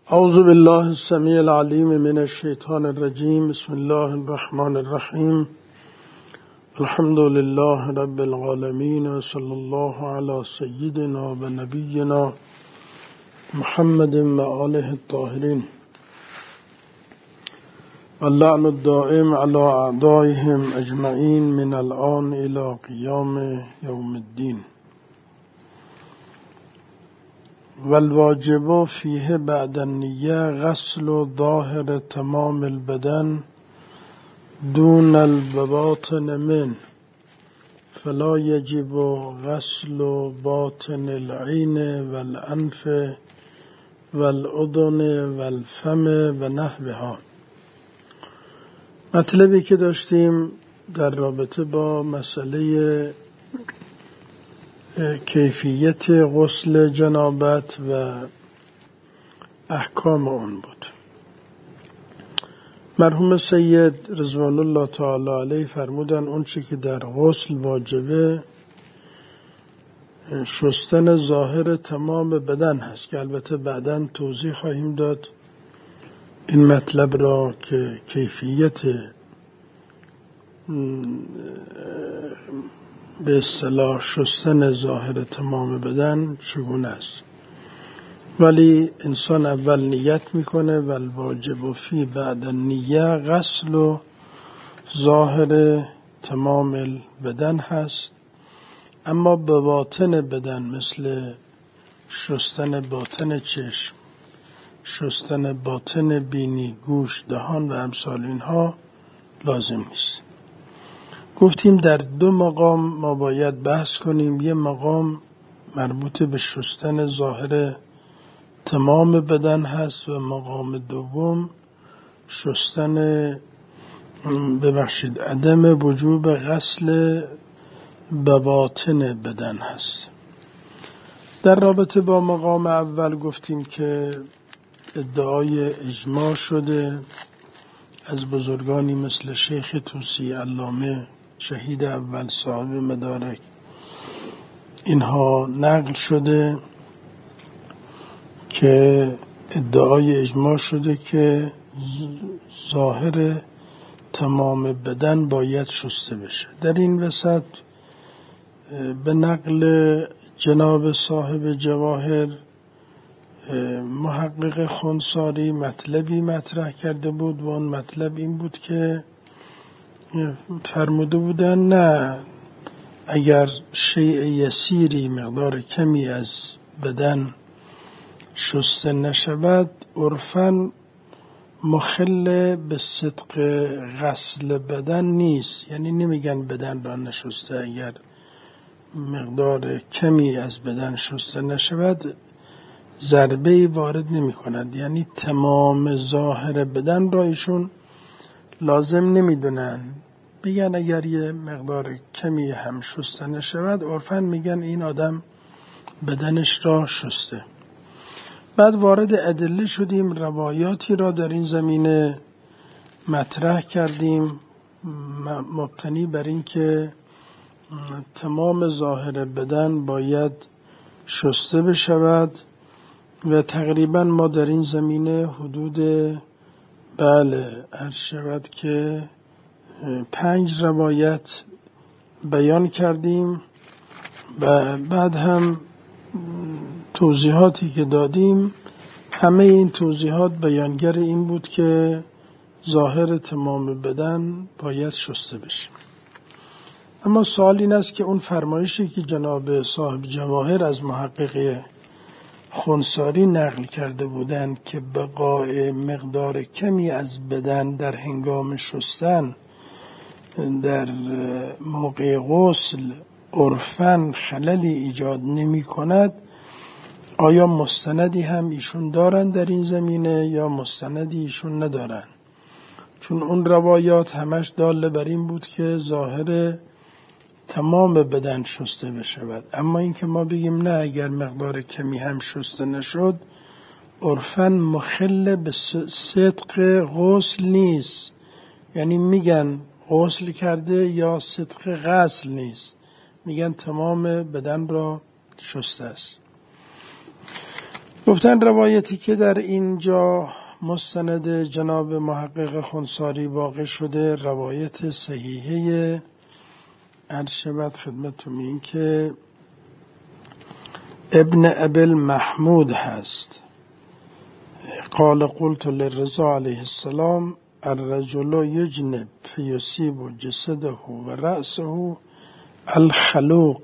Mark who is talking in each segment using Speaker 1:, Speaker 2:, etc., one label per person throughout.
Speaker 1: اعوذ بالله السمیع العلیم من الشیطان الرجیم. بسم الله الرحمن الرحیم. الحمد لله رب العالمین و صلی الله علی سیدنا و نبینا محمد و آله الطاهرین و اللعن الدائم علی اعدائهم اجمعین من الآن الی قیام یوم الدین. والواجب فیه بعد النیه غسل ظاهر تمام البدن دون البواطن من، فلا یجب غسل باطن العین والانف والأذن والفم و نحوها. مطلبی که داشتیم در رابطه با مسئله کیفیت غسل جنابت و احکام اون بود. مرحوم سید رضوان الله تعالی علیه فرمودن اون چی که در غسل واجبه شستن ظاهر تمام بدن هست که البته بعداً توضیح خواهیم داد این مطلب را که کیفیت به اصطلاح شستن ظاهر تمام بدن چگونه است. ولی انسان اول نیت میکنه و الواجب فی بعد النیه غسل و ظاهر تمام بدن هست. اما به باطن بدن مثل شستن باطن چشم، شستن باطن بینی، گوش، دهان و امثال اینها لازم نیست. گفتیم در دو مقام ما باید بحث کنیم. یه مقام مربوط به شستن ظاهر تمام بدن هست و مقام دوم شستن عدم وجوب غسل بواطن بدن هست. در رابطه با مقام اول گفتیم که ادعای اجماع شده از بزرگانی مثل شیخ طوسی، علامه، شهید اول، صاحب مدارک، اینها نقل شده که ادعای اجماع شده که ظاهر تمام بدن باید شسته بشه. در این وسط به نقل جناب صاحب جواهر محقق خنثاری مطلبی مطرح کرده بود و اون مطلب این بود که فرموده بودن نه، اگر شیء یسیری مقدار کمی از بدن شسته نشود عرفاً مخل به صدق غسل بدن نیست. یعنی نمیگن بدن را نشسته، اگر مقدار کمی از بدن شسته نشود ضربه‌ای وارد نمی کند. یعنی تمام ظاهر بدن را ایشون لازم نمیدونن، میگن اگر یه مقدار کمی هم شسته نشود عرفاً میگن این آدم بدنش را شسته. بعد وارد ادله شدیم، روایاتی را در این زمینه مطرح کردیم مبتنی بر این که تمام ظاهر بدن باید شسته بشود و تقریبا ما در این زمینه حدود عرض شود که 5 روایت بیان کردیم و بعد هم توضیحاتی که دادیم همه این توضیحات بیانگر این بود که ظاهر تمام بدن باید شسته بشه. اما سوال این است که اون فرمایشی که جناب صاحب جواهر از محقق خنثاری نقل کرده بودند که بقای مقدار کمی از بدن در هنگام شستن در موقع غسل عرفاً خللی ایجاد نمی کند، آیا مستندی هم ایشون دارن در این زمینه یا مستندی ایشون ندارن؟ چون اون روایات همش داله بر این بود که ظاهر تمام بدن شسته بشود. اما این که ما بگیم نه، اگر مقدار کمی هم شسته نشد عرفاً مخل به صدق غسل نیست. یعنی میگن غسل کرده یا صدق غسل نیست، میگن تمام بدن را شسته است. گفتن روایتی که در اینجا مستند جناب محقق خنثاری واقع شده روایت صحیحه. عرض شود خدمتتون این که ابن ابل محمود هست. قال قلت للرضا علیه السلام الرجل یجنب فیصیب جسده و رأسه الخلوق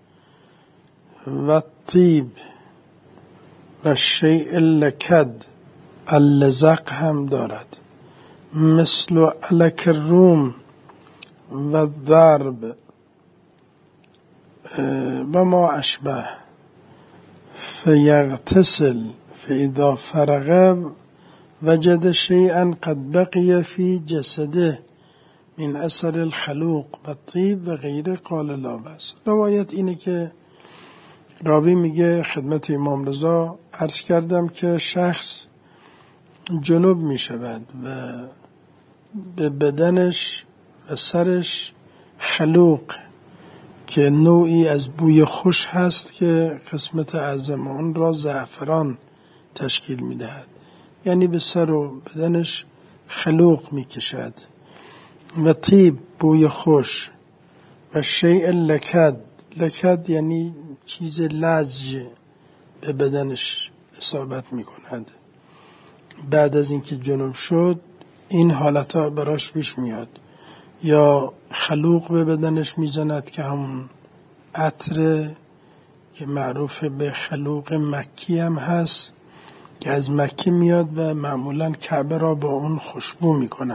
Speaker 1: و الطیب و شیء لکد اللزق هم دارد مثل علک الروم و ضرب و ما اشبه فیغتسل فاذا فرغ وجد شیئا قد بقی فی جسده من اثر الخلوق و الطیب و غیره قال لا بأس. روایت اینه که راوی میگه خدمت امام رضا عرض کردم که شخص جنوب می شود و به بدنش و سرش خلوق که نوعی از بوی خوش هست که قسمت اعظم آن را زعفران تشکیل می دهد، یعنی به سر و بدنش خلوق می کشد و طیب بوی خوش و شیء لکد، لکد یعنی چیز لزج به بدنش اصابت می کند. بعد از اینکه جنوب شد این حالتا براش پیش میاد، یا خلوق به بدنش میزند که همون عطر که معروف به خلوق مکی هم هست که از مکی میاد و معمولا کعبه را با اون خوشبو میکنن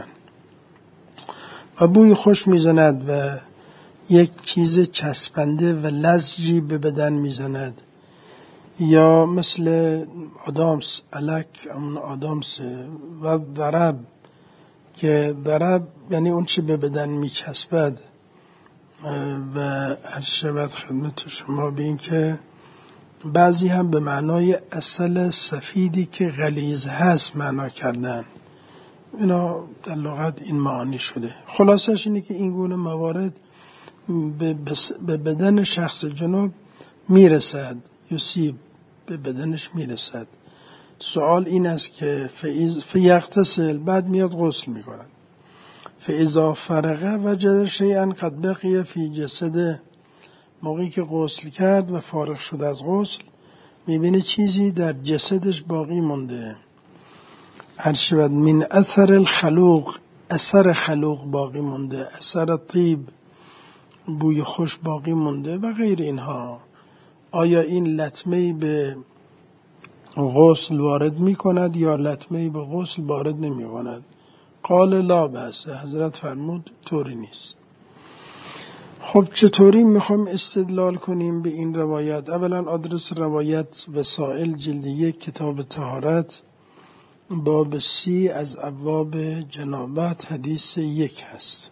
Speaker 1: و بوی خوش میزند و یک چیز چسبنده و لزجی به بدن میزند، یا مثل آدامس علک اون آدامس و ضرب که ضرب یعنی اون چی به بدن میچسبد و عرض شود خدمت شما به این که بعضی هم به معنای اصل سفیدی که غلیظ هست معنا کردن. اینا در لغت این معانی شده. خلاصش اینه که این گونه موارد به بدن شخص جنوب میرسد، یصیب به بدنش میرسد. سوال این است که فیغتسل بعد میاد غسل میکند، فاذا فرغ وجد شیئا قد بقی فی جسده، موقعی که غسل کرد و فارغ شد از غسل میبینه چیزی در جسدش باقی مونده. عرض شود من اثر الخلوق، اثر خلوق باقی مونده، اثر طیب بوی خوش باقی مونده و غیر اینها. آیا این لطمه‌ای به غسل وارد می کند یا لطمه‌ای به غسل وارد نمی کند؟ قال لا بأس. حضرت فرمود طوری نیست. خب چطوری میخوایم استدلال کنیم به این روایت؟ اولا آدرس روایت وسائل جلد 1 کتاب طهارت باب 30 از ابواب جنابت حدیث 1 هست.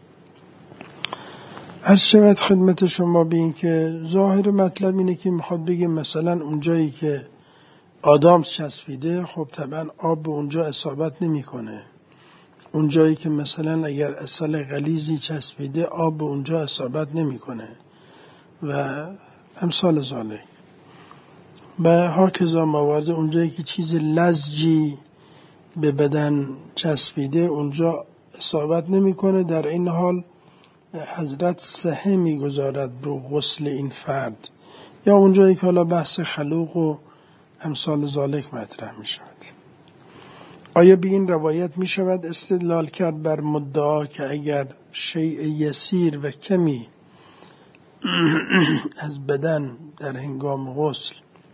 Speaker 1: عرض شود خدمت شما به این که ظاهر مطلب اینه که میخواد بگه مثلا اونجایی که آدم چسبیده خب طبعا آب به اونجا اصابت نمیکنه، اونجایی که مثلا اگر عسل غلیظی چسبیده آب به اونجا اصابت نمیکنه و امثال ذالک. و هاکذا موارد اونجایی که چیز لزجی به بدن چسبیده اونجا اصابت نمیکنه. در این حال حضرت صحه میگذارد رو غسل این فرد، یا اونجایی که حالا بحث خلوق و امثال ذالک مطرح می شود. آیا به این روایت می شود استدلال کرد بر مدعا که اگر شیء یسیر و کمی از بدن در هنگام غسل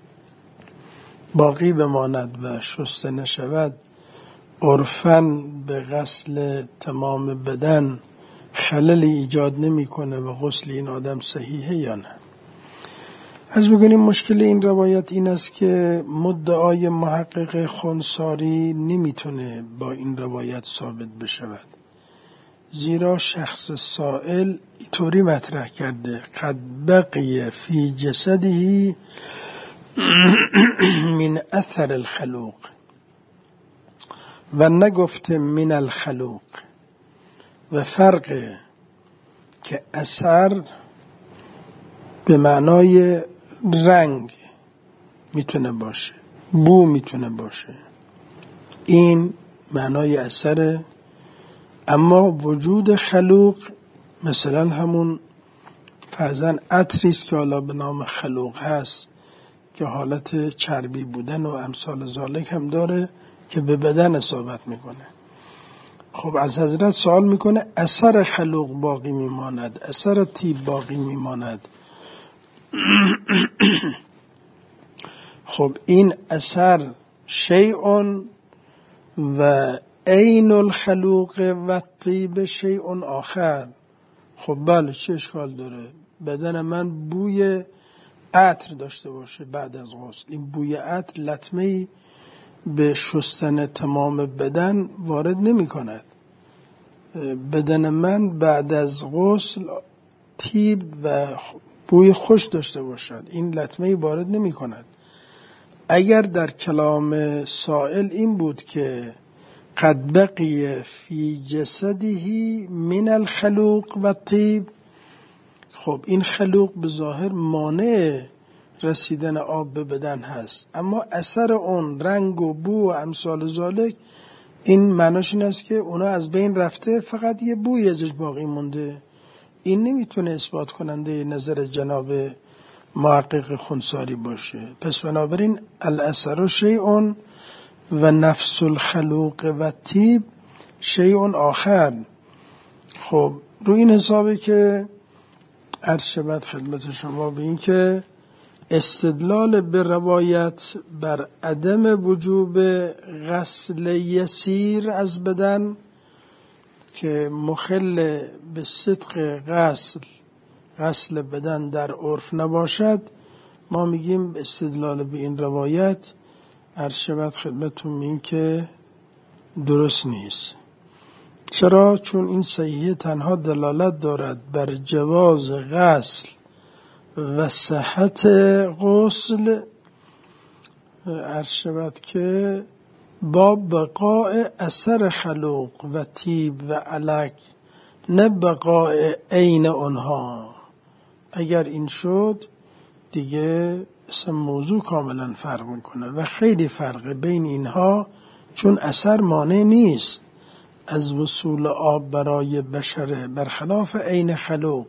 Speaker 1: باقی بماند و شسته نشود عرفاً به غسل تمام بدن خللی ایجاد نمی کنه و غسل این آدم صحیحه یا نه؟ از بگوییم مشکل این روایت این است که مدعای محقق خنثاری نمیتونه با این روایت ثابت بشود، زیرا شخص سائل اینطوری مطرح کرده قد بقی فی جسده من اثر الخلوق و نگفته من الخلوق. و فرق که اثر به معنای رنگ میتونه باشه، بو میتونه باشه. این معنای اثره. اما وجود خلوق مثلا همون فرضاً عطریست که حالا به نام خلوق هست که حالت چربی بودن و امثال ذالک هم داره که به بدن اصابت میکنه. خب از حضرت سوال میکنه اثر خلوق باقی میماند، اثر طیب باقی میماند. خب این اثر شیء و عین الخلوق و طیب شیء آخر. خب بله چه اشکال داره بدن من بوی عطر داشته باشه بعد از غسل؟ این بوی عطر لطمه‌ای به شستن تمام بدن وارد نمی کند. بدن من بعد از غسل طیب و بوی خوش داشته باشد، این لطمه‌ای وارد نمی کند. اگر در کلام سائل این بود که قد بقی فی جسده من الخلوق و طیب، خب این خلوق به ظاهر مانع رسیدن آب به بدن هست، اما اثر اون رنگ و بو و امثال ذالک این معناش این است که اونا از بین رفته، فقط یه بوی ازش باقی مونده. این نمیتونه اثبات کننده نظر جناب محقق خنثاری باشه. پس بنابراین الاثر شیء و نفس الخلوق و طیب شیء آخر. خب رو این حسابه که عرض شود خدمت شما به این که استدلال به روایت بر عدم وجوب غسل یسیر از بدن که مخل به صدق غسل بدن در عرف نباشد، ما میگیم استدلال به این روایت عرض شود خدمتون این که درست نیست. چرا؟ چون این صحیحه تنها دلالت دارد بر جواز غسل و صحت غسل، عرض شود که با بقاء اثر خلوق و طیب و علک، نه بقاء عین آنها. اگر این شد دیگه اسم موضوع کاملا فرق میکنه و خیلی فرق بین اینها، چون اثر مانع نیست از وصول آب برای بشره برخلاف عین خلوق،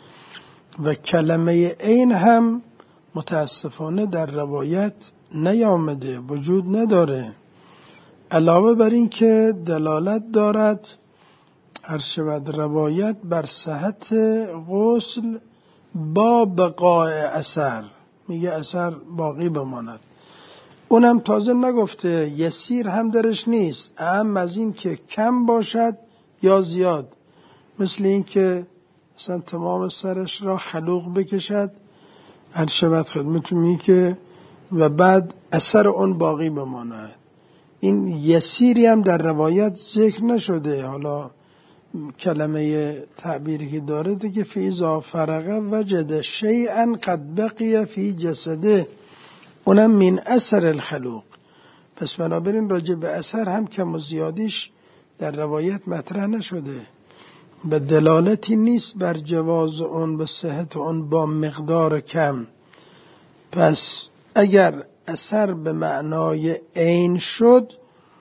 Speaker 1: و کلمه عین هم متاسفانه در روایت نیامده، وجود نداره. علاوه بر این که دلالت دارد عرض شود روایت بر صحت غسل با بقاء اثر، میگه اثر باقی بماند. اونم تازه نگفته یسیر هم درش نیست، اهم از این که کم باشد یا زیاد، مثل این که مثلا تمام سرش را خلوق بکشد عرض شود خدمتون می که و بعد اثر اون باقی بماند. این یسیری هم در روایت ذکر نشده. حالا کلمه تعبیری که داره دیگه فی اذا فرغ وجد شیئا قد بقی فی جسده، اونم من اثر الخلوق. پس بنابراین راجع به اثر هم کم و زیادیش در روایت مطرح نشده، به دلالتی نیست بر جواز اون به صحت اون با مقدار کم. پس اگر اثر به معنای عین شد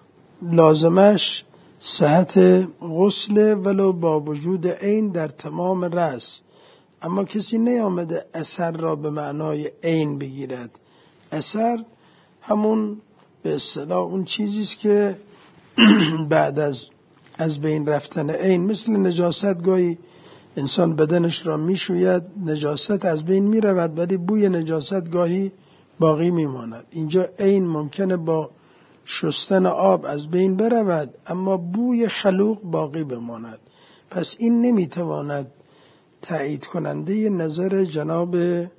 Speaker 1: لازمش صحت غسل ولو با وجود عین در تمام رأس، اما کسی نیامده اثر را به معنای عین بگیرد. اثر همون به اصطلاح اون چیزیست که بعد از بین رفتن عین، مثل نجاست، گاهی انسان بدنش را میشوید نجاست از بین میرود ولی بوی نجاست گاهی باقی میماند. اینجا عین ممکنه با شستن آب از بین برود اما بوی خلوق باقی بماند. پس این نمیتواند تایید کننده نظر جناب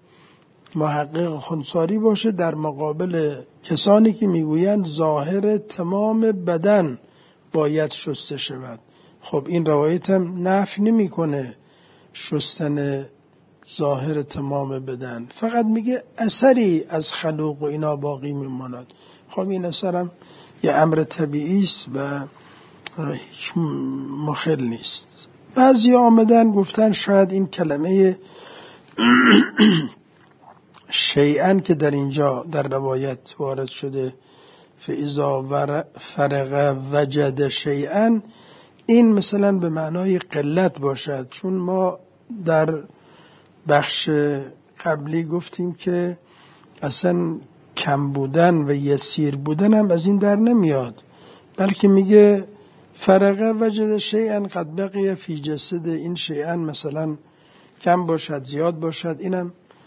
Speaker 1: محقق خنثاری باشه در مقابل کسانی که میگویند ظاهر تمام بدن باید شسته شود. خب این روایت هم نفی نمیکنه شستن ظاهر تمام بدن، فقط میگه اثری از خلوق و اینا باقی میماند. خب این اثر هم یه امر طبیعی است و هیچ مخل نیست. بعضی آمدن گفتن شاید این کلمه شیئن که در اینجا در روایت وارد شده فاذا فرغ وجد شیئن، این مثلا به معنای قلت باشد، چون ما در بخش قبلی گفتیم که اصلا کم بودن و یسیر بودن هم از این در نمیاد، بلکه میگه فرغ وجد شیئن قد بقی فی جسد، این شیئن مثلا کم باشد زیاد باشد، اینم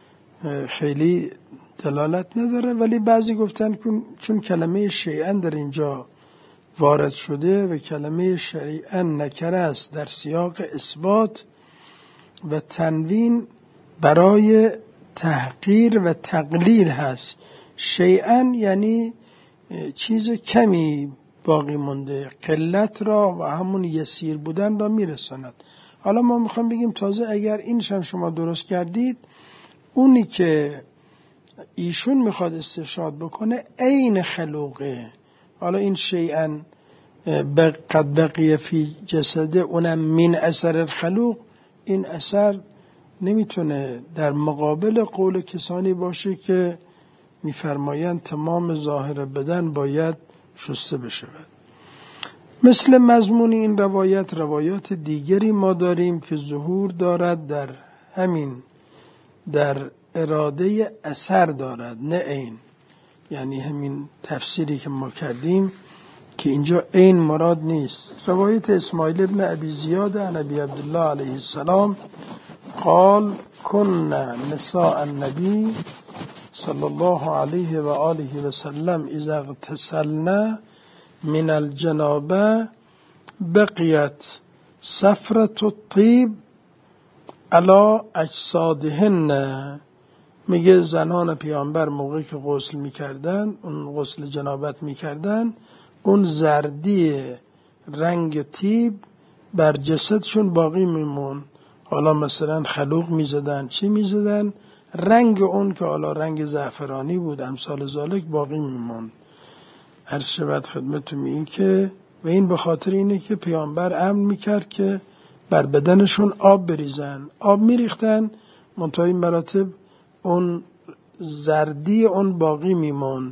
Speaker 1: خیلی دلالت نداره. ولی بعضی گفتن چون کلمه شیئن در اینجا وارد شده و کلمه شیئن نکره است در سیاق اثبات و تنوین برای تحقیر و تقلیل هست، شیئن یعنی چیز کمی باقی مونده، قلت را و همون یسیر بودن را میرساند. حالا ما میخوام بگیم تازه اگر اینش هم شما درست کردید، اونی که ایشون میخواد استشهاد بکنه عین خلوقه. حالا این شیئن قد بقی فی جسده، اونم من اثر الخلوق، این اثر نمیتونه در مقابل قول کسانی باشه که میفرمایند تمام ظاهر بدن باید شسته بشود. مثل مضمون این روایات دیگری ما داریم که ظهور دارد در همین، در اراده اثر دارد نه عین، یعنی همین تفسیری که ما کردیم که اینجا عین مراد نیست. روایت اسماعیل ابن ابی زیاد عن ابی عبدالله علیه السلام قال كنا نساء النبی صلی الله علیه و آله و سلم اذا اغتسلنا من الجنابه بقیت صفرة الطیب علی اجسادهن. میگه زنان پیامبر موقعی که غسل میکردن، اون غسل جنابت میکردن، اون زردی رنگ طیب بر جسدشون باقی میمون. حالا مثلا خلوق میزدن، چی میزدن، رنگ اون که حالا رنگ زعفرانی بود امثال ذالک باقی میمون. عرض شود خدمتتون این که و این به خاطر اینه که پیامبر امر میکرد که بر بدنشون آب بریزن، آب میریختن، منتهای مراتب اون زردی اون باقی میمون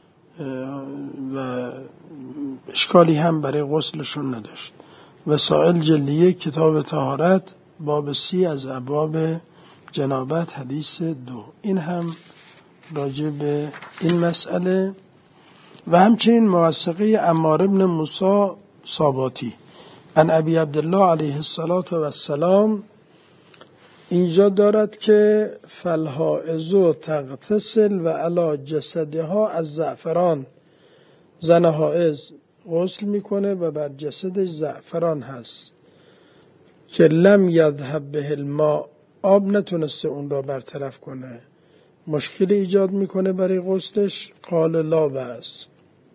Speaker 1: و اشکالی هم برای غسلشون نداشت. وسائل جلیه کتاب طهارت باب 30 از ابواب جنابت حدیث 2. این هم راجع به این مسئله. و همچنین موثقه عمار ابن موسی صاباتی عن ابی عبدالله علیه السلام اینجا دارد که فالحائض تغتسل و علی جسدها از زعفران، زن حائض غسل میکنه و بر جسدش زعفران هست که لم یذهب به الماء، آب نتونسته اون را برطرف کنه، مشکل ایجاد میکنه برای غسلش. قال لا بأس.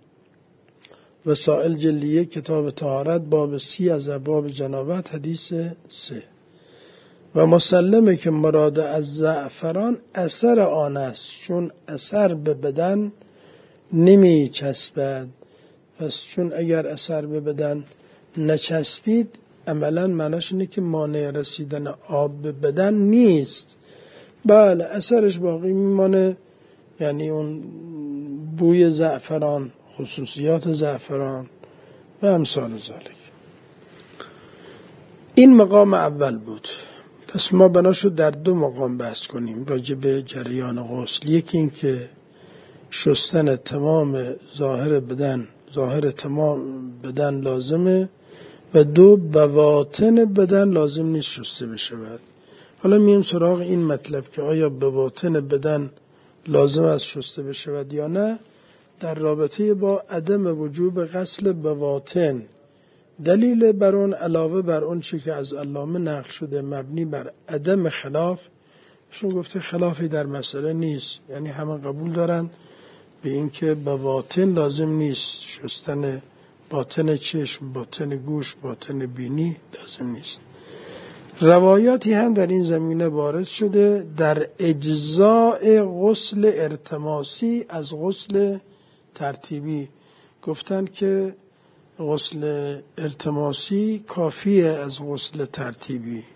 Speaker 1: وسائل جلیه کتاب طهارت باب 30 از ابواب جنابت حدیث 3. و مسلمه که مراد از زعفران اثر آن است، چون اثر به بدن نمی چسبد. پس چون اگر اثر به بدن نچسبید عملا معناش اینه که مانع رسیدن آب به بدن نیست، بله اثرش باقی میمانه، یعنی اون بوی زعفران، خصوصیات زعفران و امثال ذالک. این مقام اول بود. پس ما بنا شد در 2 مقام بحث کنیم راجع به جریان غسل. یکی این که شستن تمام ظاهر تمام بدن لازمه و 2 بواطن بدن لازم نیست شسته بشود. حالا مییم سراغ این مطلب که آیا بواطن بدن لازم است شسته بشود یا نه، در رابطه با عدم وجوب غسل بواطن. دلیل بر اون علاوه بر اون چی که از علامه نقل شده مبنی بر عدم خلاف، شون گفته خلافی در مسئله نیست، یعنی همه قبول دارن به این که بواطن لازم نیست، شستن باطن چشم، باطن گوش، باطن بینی لازم نیست. روایاتی هم در این زمینه وارد شده در اجزاء غسل ارتماسی از غسل ترتیبی. گفتن که غسل ارتماسی کافیه از غسل ترتیبی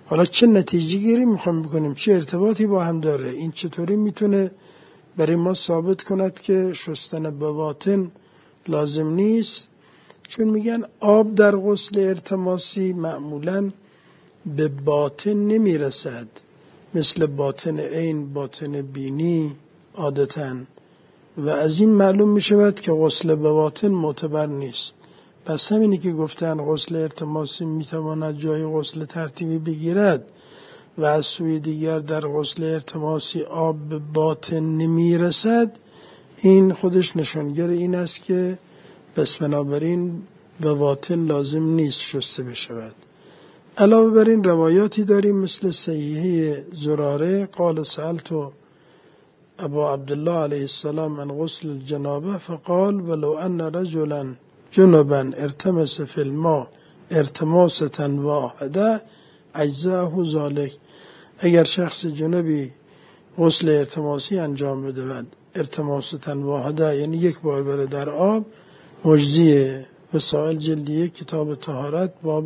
Speaker 1: حالا چه نتیجه گیری میخوام بکنیم، چه ارتباطی با هم داره، این چطوری میتونه برای ما ثابت کند که شستن به باطن لازم نیست؟ چون میگن آب در غسل ارتماسی معمولاً به باطن نمیرسد، مثل باطن عین، باطن بینی عادتاً، و از این معلوم میشود که غسل به باطن معتبر نیست. پس همینی که گفتن غسل ارتماسی میتواند جای غسل ترتیبی بگیرد و از سوی دیگر در غسل ارتماسی آب به باطن نمیرسد، این خودش نشانگر این است که پس بنابراین به باطن لازم نیست شسته بشود. علاوه بر این روایاتی داریم مثل صحیحه زراره قال سألت ابا عبدالله علیه السلام عن غسل الجنابه فقال ولو ان رجلا جنبا ارتمس فی الماء ارتماسة واحده اجزاه ذلك. اگر شخص جنبی غسل ارتماسی انجام بده، ارتماسة واحده یعنی یک بار بره در آب، مجزیه. وسائل جلد 1 کتاب طهارت باب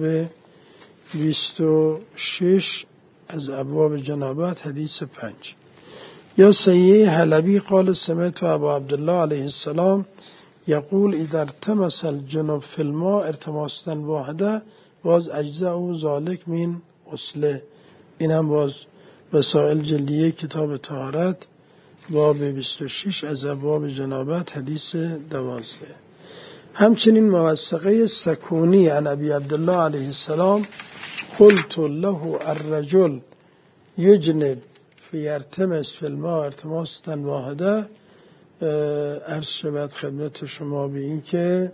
Speaker 1: 26 از ابواب جنابت حدیث 5. یا صحیح حلبی قال سمعت ابا عبدالله علیه السلام یقول اذا ارتمس الجنب فی الماء ارتماسة واحده باز اجزاء ذلك من غسله. این هم باز وسائل جلد 1 کتاب طهارت باب 26 از ابواب جنابت حدیث 12. همچنین موثقه سکونی عن ابی عبدالله علیه السلام قلت له الرجل یجنب فیرتمس فی الماء ارتماسة واحده، عرض شود خدمت شما به این که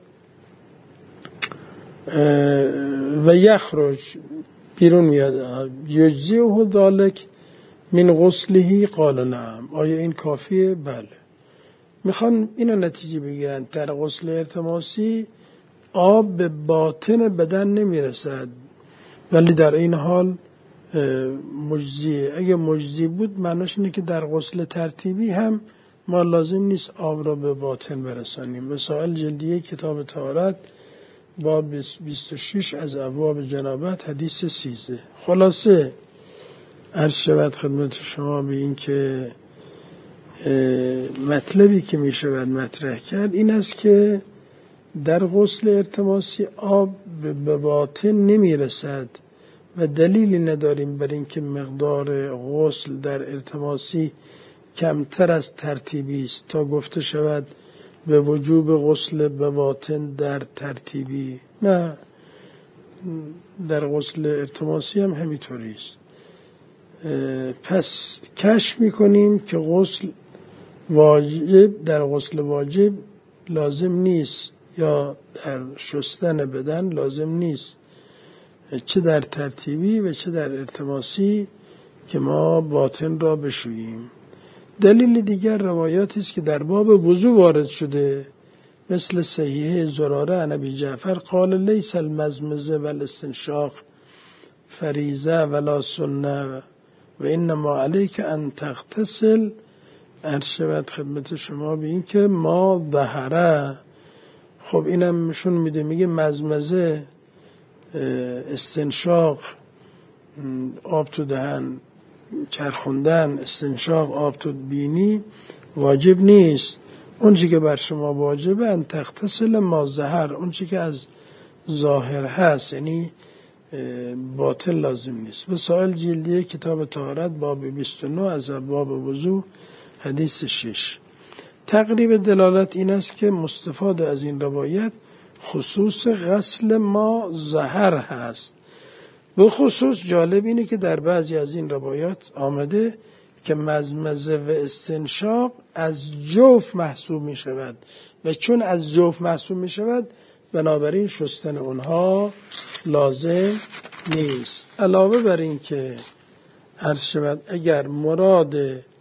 Speaker 1: و یخرج بیرون میاد یجزیه ذلک من غسله قال نعم. آیا این کافیه؟ بله. میخوان اینو نتیجه بگیرن در غسل ارتماسی آب به باطن بدن نمیرسد، ولی در این حال مجزیه. اگه مجزی بود معناش اینه که در غسل ترتیبی هم ما لازم نیست آب را به باطن برسانیم. وسائل جلد 1 کتاب طهارت باب 26 از ابواب جنابت حدیث 13. خلاصه عرض شود خدمت شما به این که مطلبی که می شود مطرح کرد این است که در غسل ارتماسی آب به باطن نمی رسد و دلیلی نداریم بر این که مقدار غسل در ارتماسی کمتر از ترتیبی است تا گفته شود به وجوب غسل به باطن در ترتیبی. نه، در غسل ارتماسی هم همینطوری است. پس کشف میکنیم که غسل واجب در غسل واجب لازم نیست یا در شستن بدن لازم نیست، چه در ترتیبی و چه در ارتماسی، که ما باطن را بشوییم. دلیل دیگر روایاتی است که در باب وضو وارد شده مثل صحیح زراره عن ابی جعفر قال لیس المزمزه والاستنشاق فریضه ولا سنه و انما علیک ان تغتسل. عرض شود خدمت شما به این که ما ظهره. خب اینم نشون میده، میگه مزمزه، استنشاق، آب تو دهن چرخوندن، استنشاق آب تو بینی واجب نیست. اون چی که بر شما واجبه ان تغتسل ما ظهر، اون چی که از ظاهر هست یعنی باطن لازم نیست. وسائل جلد 1 کتاب طهارت باب 29 از باب وضو حدیث 6. تقریب دلالت این است که مستفاد از این روایت خصوص غسل ما ظهر هست. به خصوص جالب اینه که در بعضی از این روایات آمده که مزمزه و استنشاق از جوف محسوب می شود و چون از جوف محسوب می شود بنابراین شستن اونها لازم نیست. علاوه بر این که عرض شود اگر مراد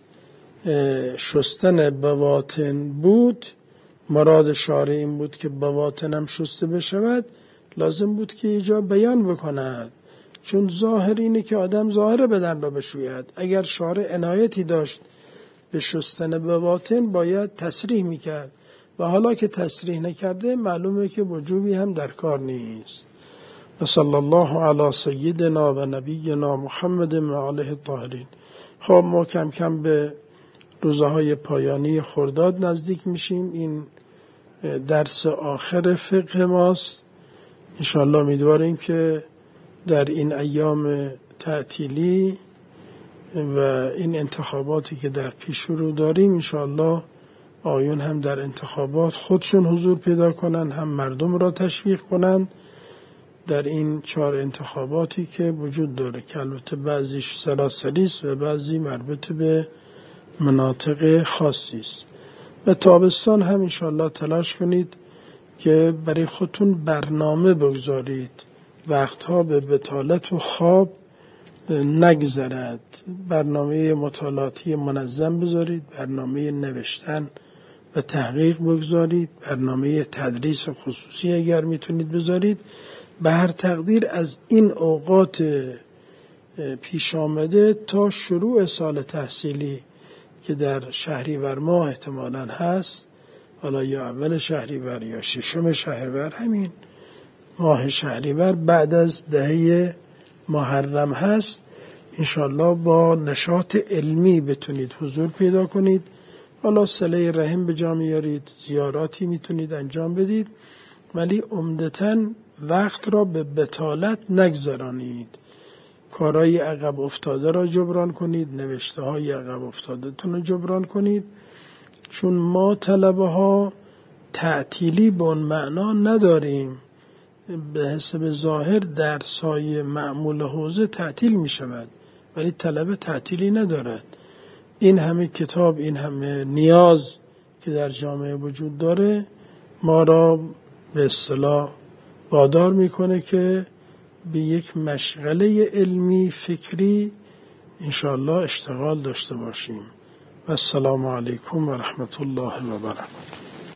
Speaker 1: شستن بواطن بود، مراد شارع این بود که بواطن هم شسته بشود، لازم بود که اینجا بیان بکند، چون ظاهر اینه که آدم ظاهر بدن را بشوید. اگر شارع عنایتی داشت به شستن بواطن باید تصریح میکرد و حالا که تصریح نکرده معلومه که وجوبی هم در کار نیست. و صلی الله علی سیدنا و نبینا محمد و آله الطاهرین. خب ما کم کم به روزهای پایانی خرداد نزدیک میشیم. این درس آخر فقه ماست. انشاءالله امیدواریم که در این ایام تعطیلی و این انتخاباتی که در پیش رو داریم انشاءالله آیون هم در انتخابات خودشون حضور پیدا کنن، هم مردم را تشویق کنن در این 4 انتخاباتی که وجود داره که البته بعضیش سراسری است و بعضی مربوط به مناطق خاصی است. و تابستان هم انشاءالله تلاش کنید که برای خودتون برنامه بگذارید، وقتها به بطالت و خواب نگذرد. برنامه مطالعاتی منظم بذارید، برنامه نوشتن و تحقیق بگذارید، برنامه تدریس خصوصی اگر میتونید بذارید. به هر تقدیر از این اوقات پیش آمده تا شروع سال تحصیلی که در شهریور ماه احتمالاً هست، حالا یا اول شهریور یا 6 شهریور، همین ماه شهریور بعد از دهه محرم هست، انشالله با نشاط علمی بتونید حضور پیدا کنید. حالا صله رحم به جا میارید، زیاراتی میتونید انجام بدید، ولی عمدتاً وقت را به بطالت نگذرانید. کارهای عقب افتاده را جبران کنید، نوشته های عقب افتاده تون را جبران کنید، چون ما طلبه ها تعطیلی به اون معنا نداریم. به حسب ظاهر درسای معمول حوزه تعطیل می شود، ولی طلبه تعطیلی ندارد. این همه کتاب، این همه نیاز که در جامعه وجود داره ما را به اصطلاح وادار میکنه که به یک مشغله علمی فکری انشاءالله اشتغال داشته باشیم. و السلام علیکم و رحمت الله و برکاته.